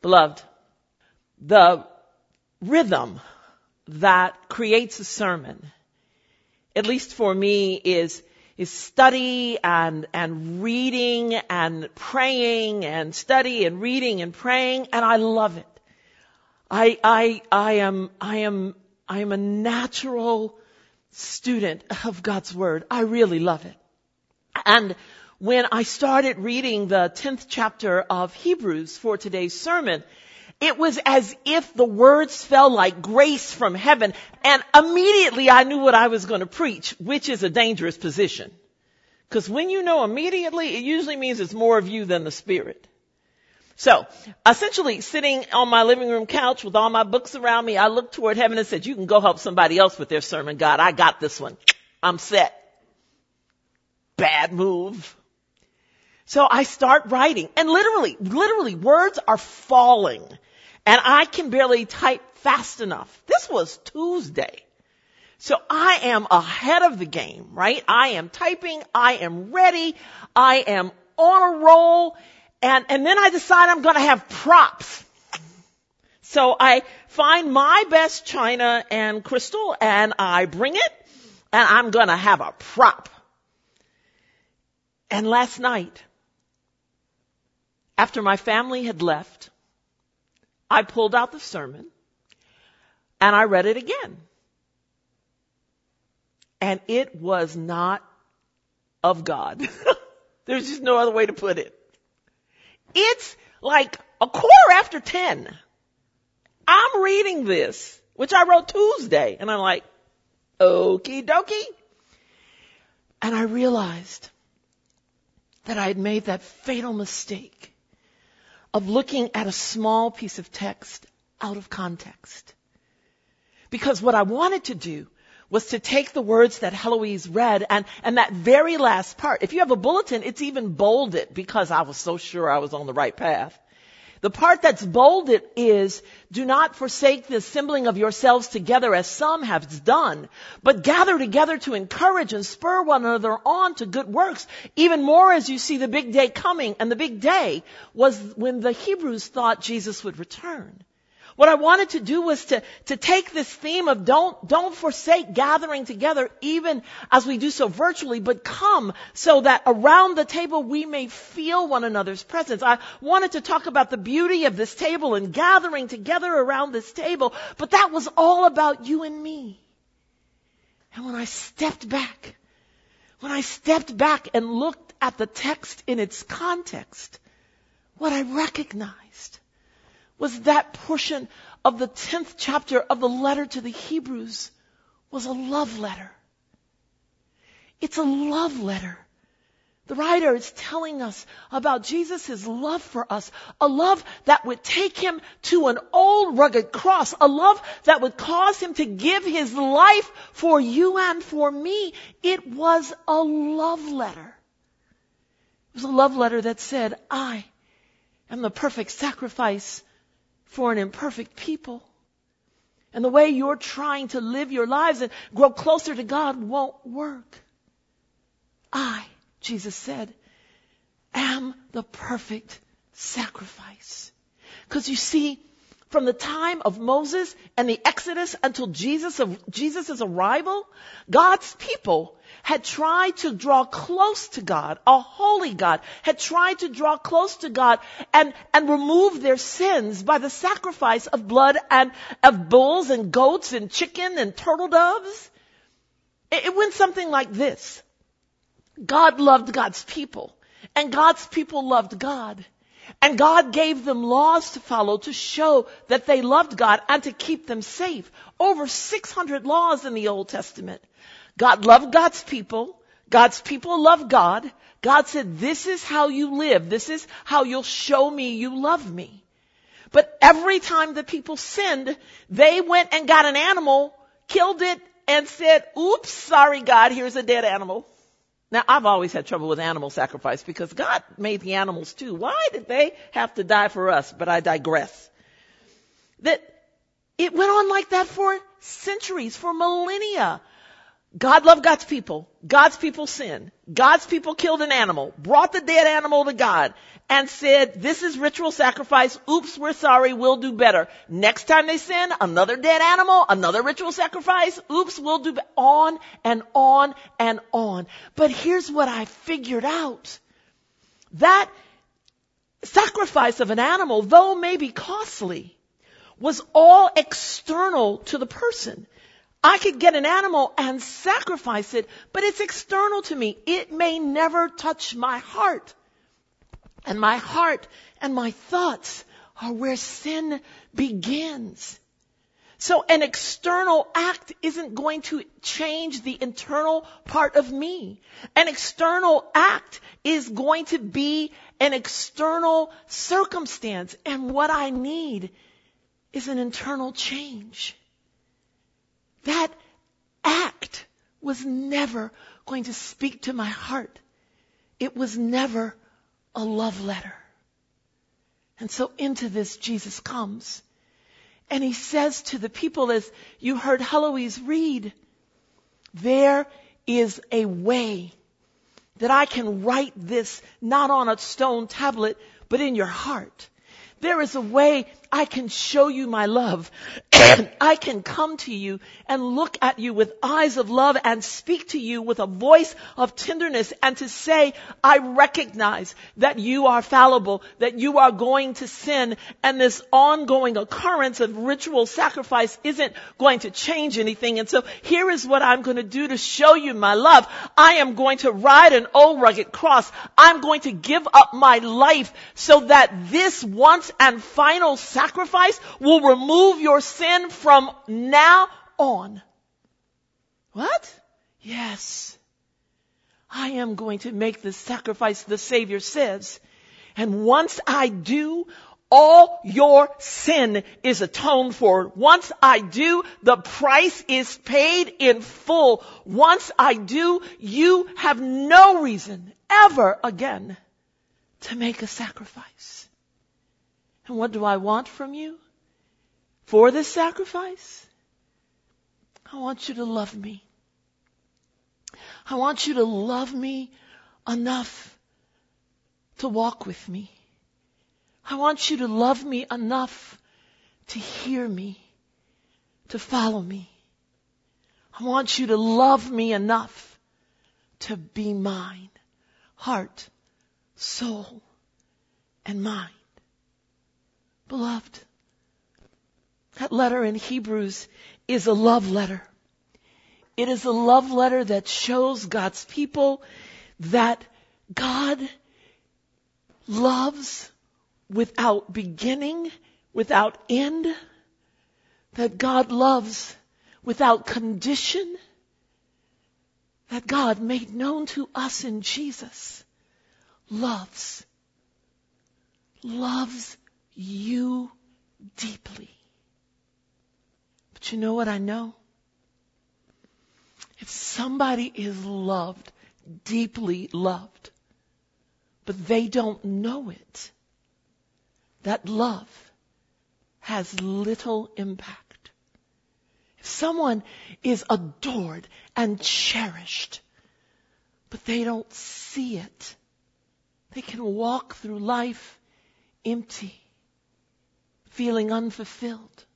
Beloved, the rhythm that creates a sermon, at least for me, is study and reading and praying and study and reading and praying, and I love it. I am a natural student of God's Word. I really love it. And when I started reading the 10th chapter of Hebrews for today's sermon, it was as if the words fell like grace from heaven, and immediately I knew what I was going to preach, which is a dangerous position. Because when you know immediately, it usually means it's more of you than the Spirit. So, essentially, sitting on my living room couch with all my books around me, I looked toward heaven and said, you can go help somebody else with their sermon, God. I got this one. I'm set. Bad move. So I start writing, and literally, words are falling, and I can barely type fast enough. This was Tuesday. So I am ahead of the game, right? I am typing, I am ready, I am on a roll, and then I decide I'm going to have props. So I find my best china and crystal, and I bring it, and I'm going to have a prop. And last night, after my family had left, I pulled out the sermon and I read it again. And it was not of God. There's just no other way to put it. It's like 10:15. I'm reading this, which I wrote Tuesday, and I'm like, okie dokie. And I realized that I had made that fatal mistake of looking at a small piece of text out of context. Because what I wanted to do was to take the words that Heloise read and that very last part. If you have a bulletin, it's even bolded because I was so sure I was on the right path. The part that's bolded is, do not forsake the assembling of yourselves together as some have done, but gather together to encourage and spur one another on to good works, even more as you see the big day coming. And the big day was when the Hebrews thought Jesus would return. What I wanted to do was to take this theme of don't forsake gathering together even as we do so virtually, but come so that around the table we may feel one another's presence. I wanted to talk about the beauty of this table and gathering together around this table, but that was all about you and me. And when I stepped back and looked at the text in its context, what I recognized was that portion of the 10th chapter of the letter to the Hebrews was a love letter. It's a love letter. The writer is telling us about Jesus' love for us, a love that would take him to an old rugged cross, a love that would cause him to give his life for you and for me. It was a love letter. It was a love letter that said, I am the perfect sacrifice for an imperfect people. And the way you're trying to live your lives and grow closer to God won't work. I, Jesus said, am the perfect sacrifice. Because you see, from the time of Moses and the Exodus until Jesus' arrival, God's people had tried to draw close to God, a holy God, had tried to draw close to God and remove their sins by the sacrifice of blood and of bulls and goats and chicken and turtle doves. It went something like this. God loved God's people, and God's people loved God. And God gave them laws to follow to show that they loved God and to keep them safe. Over 600 laws in the Old Testament. God loved God's people. God's people loved God. God said, this is how you live. This is how you'll show me you love me. But every time the people sinned, they went and got an animal, killed it, and said, oops, sorry God, here's a dead animal. Now, I've always had trouble with animal sacrifice because God made the animals too. Why did they have to die for us? But I digress. That it went on like that for centuries, for millennia. God loved God's people. God's people sinned. God's people killed an animal, brought the dead animal to God, and said, this is ritual sacrifice. Oops, we're sorry. We'll do better. Next time they sin, another dead animal, another ritual sacrifice. Oops, we'll do better. On and on and on. But here's what I figured out. That sacrifice of an animal, though maybe costly, was all external to the person. I could get an animal and sacrifice it, but it's external to me. It may never touch my heart. And my heart and my thoughts are where sin begins. So an external act isn't going to change the internal part of me. An external act is going to be an external circumstance. And what I need is an internal change. That act was never going to speak to my heart. It was never a love letter. And so into this Jesus comes. And he says to the people, as you heard Heloise read, there is a way that I can write this not on a stone tablet, but in your heart. There is a way I can show you my love. I can come to you and look at you with eyes of love and speak to you with a voice of tenderness and to say, I recognize that you are fallible, that you are going to sin, and this ongoing occurrence of ritual sacrifice isn't going to change anything. And so here is what I'm going to do to show you my love. I am going to ride an old rugged cross. I'm going to give up my life so that this once and final sacrifice will remove your sin from now on. What? Yes. I am going to make this sacrifice, the Savior says. And once I do, all your sin is atoned for. Once I do, the price is paid in full. Once I do, you have no reason ever again to make a sacrifice. And what do I want from you for this sacrifice? I want you to love me. I want you to love me enough to walk with me. I want you to love me enough to hear me, to follow me. I want you to love me enough to be mine, heart, soul, and mind. Beloved, that letter in Hebrews is a love letter. It is a love letter that shows God's people that God loves without beginning, without end, that God loves without condition, that God, made known to us in Jesus, loves you deeply. But you know what I know? If somebody is loved, deeply loved, but they don't know it, that love has little impact. If someone is adored and cherished, but they don't see it, they can walk through life empty, feeling unfulfilled.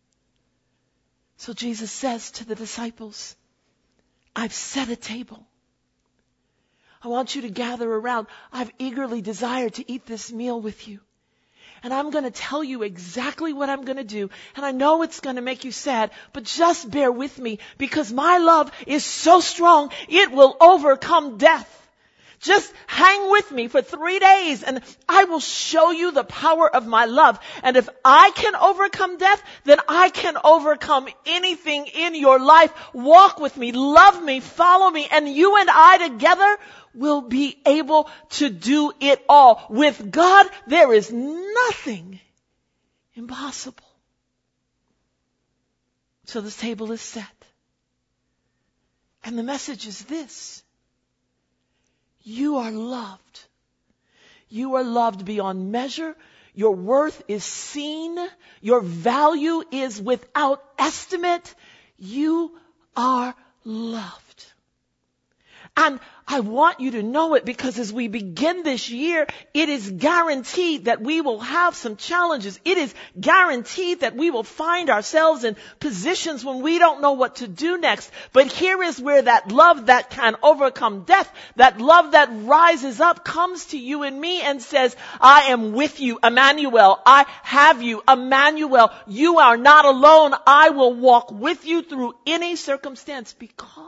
So Jesus says to the disciples, I've set a table. I want you to gather around. I've eagerly desired to eat this meal with you. And I'm going to tell you exactly what I'm going to do. And I know it's going to make you sad, but just bear with me because my love is so strong, it will overcome death. Just hang with me for 3 days and I will show you the power of my love. And if I can overcome death, then I can overcome anything in your life. Walk with me, love me, follow me, and you and I together will be able to do it all. With God, there is nothing impossible. So the table is set. And the message is this. You are loved. You are loved beyond measure. Your worth is seen. Your value is without estimate. You are loved. And I want you to know it, because as we begin this year, it is guaranteed that we will have some challenges. It is guaranteed that we will find ourselves in positions when we don't know what to do next. But here is where that love that can overcome death, that love that rises up, comes to you and me and says, I am with you, Emmanuel. I have you, Emmanuel. You are not alone. I will walk with you through any circumstance, because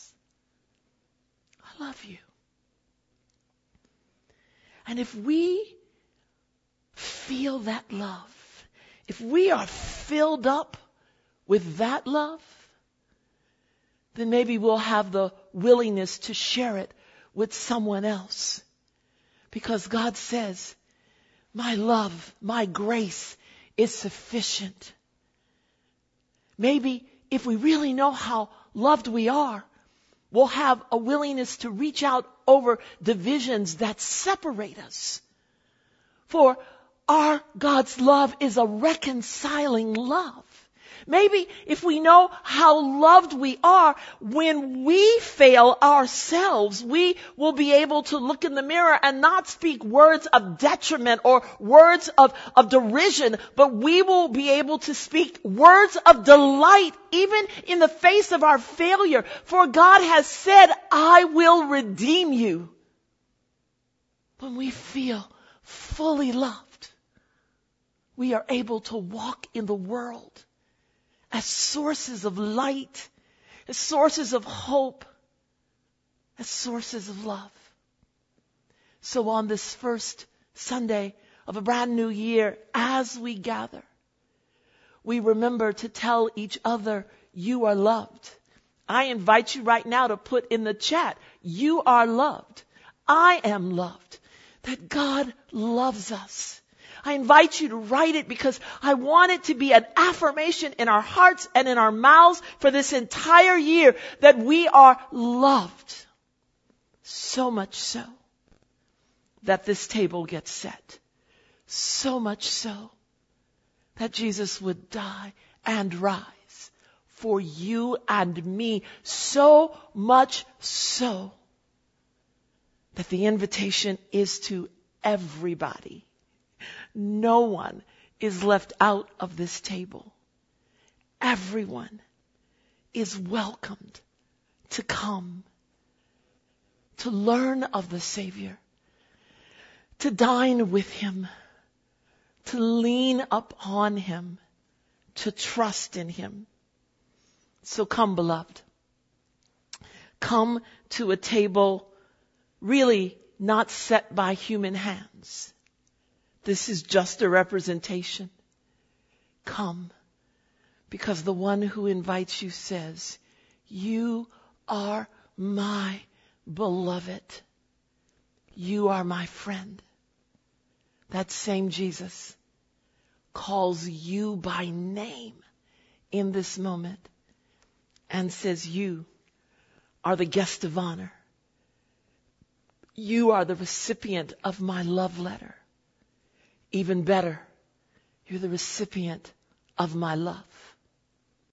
I love you. And if we feel that love, if we are filled up with that love, then maybe we'll have the willingness to share it with someone else. Because God says, my love, my grace is sufficient. Maybe if we really know how loved we are, we'll have a willingness to reach out over divisions that separate us. For our God's love is a reconciling love. Maybe if we know how loved we are, when we fail ourselves, we will be able to look in the mirror and not speak words of detriment or words of derision, but we will be able to speak words of delight even in the face of our failure. For God has said, I will redeem you. When we feel fully loved, we are able to walk in the world as sources of light, as sources of hope, as sources of love. So on this first Sunday of a brand new year, as we gather, we remember to tell each other, you are loved. I invite you right now to put in the chat, you are loved. I am loved. That God loves us. I invite you to write it, because I want it to be an affirmation in our hearts and in our mouths for this entire year that we are loved. So much so that this table gets set. So much so that Jesus would die and rise for you and me. So much so that the invitation is to everybody. No one is left out of this table. Everyone is welcomed to come, to learn of the Savior, to dine with Him, to lean upon Him, to trust in Him. So come, beloved. Come to a table really not set by human hands. This is just a representation. Come, because the one who invites you says, you are my beloved. You are my friend. That same Jesus calls you by name in this moment and says, you are the guest of honor. You are the recipient of my love letter. Even better, you're the recipient of my love.